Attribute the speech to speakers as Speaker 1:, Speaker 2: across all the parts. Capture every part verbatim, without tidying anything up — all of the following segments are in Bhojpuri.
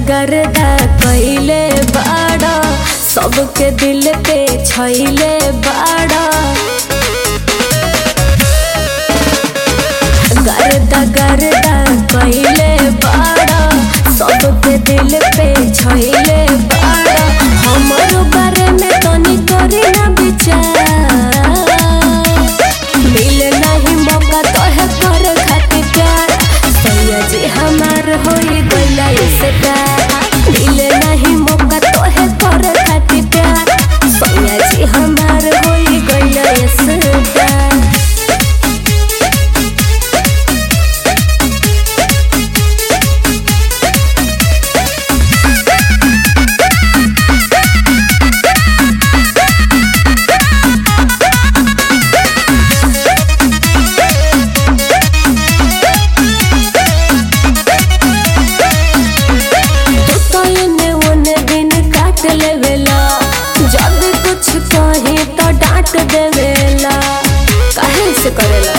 Speaker 1: गर्दा कइले बाड़ा सबके दिल पे छइले बाड़ा गर्दा गर्दा कइले बाड़ा सबके दिल पे छइले बाड़ा हमरो बारे में तनी करी ना विचार मिले नहीं मौका तोहे कर खातिर प्यार सैया जी हमार होई गइला ऐसे प्यार मिले नहीं मौका तोहे कर खातिर प्यार सैया जी हमार होई गइला ऐसे प्यार देवेला काहे से करेला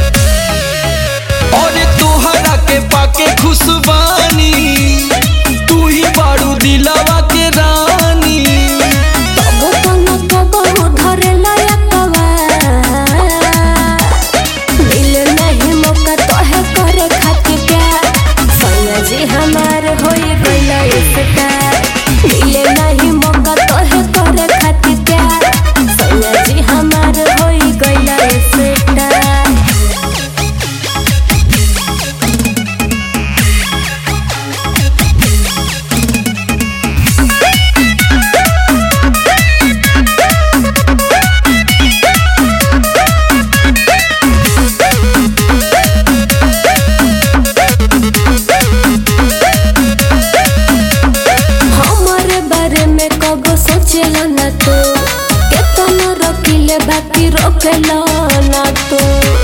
Speaker 2: और तोहरा के पाके खुशबानी तू ही बारू दिलवा के रानी
Speaker 1: तब तनो कबहू धरेला एकवा मिले नहीं मौका तोहे करे खातिर प्यार सैया जी हमार होई गइला ऐसे प्यार मिले नहीं मौका तोहे करे खातिर प्यार सैया जी हमार होई गइला ऐसे प्यार सोचेला ना तो केतना रोकिले बाकी रोकेला ना तो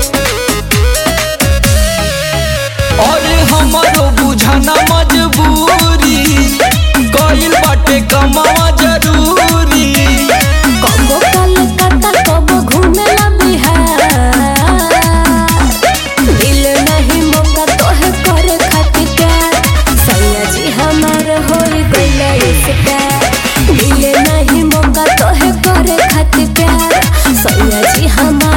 Speaker 2: और हमारो बुझाना मजबूरी कइल बाटे कमावा जरूरी
Speaker 1: कबो कलकत्ता कबो घूमेला बिहार दिल नहीं मौका तोहे करे खातिर प्यार सैया जी हमार होई गइला ऐसे प्यार मिले नहीं मौका तोहे करे खातिर प्यार सैया जी हमार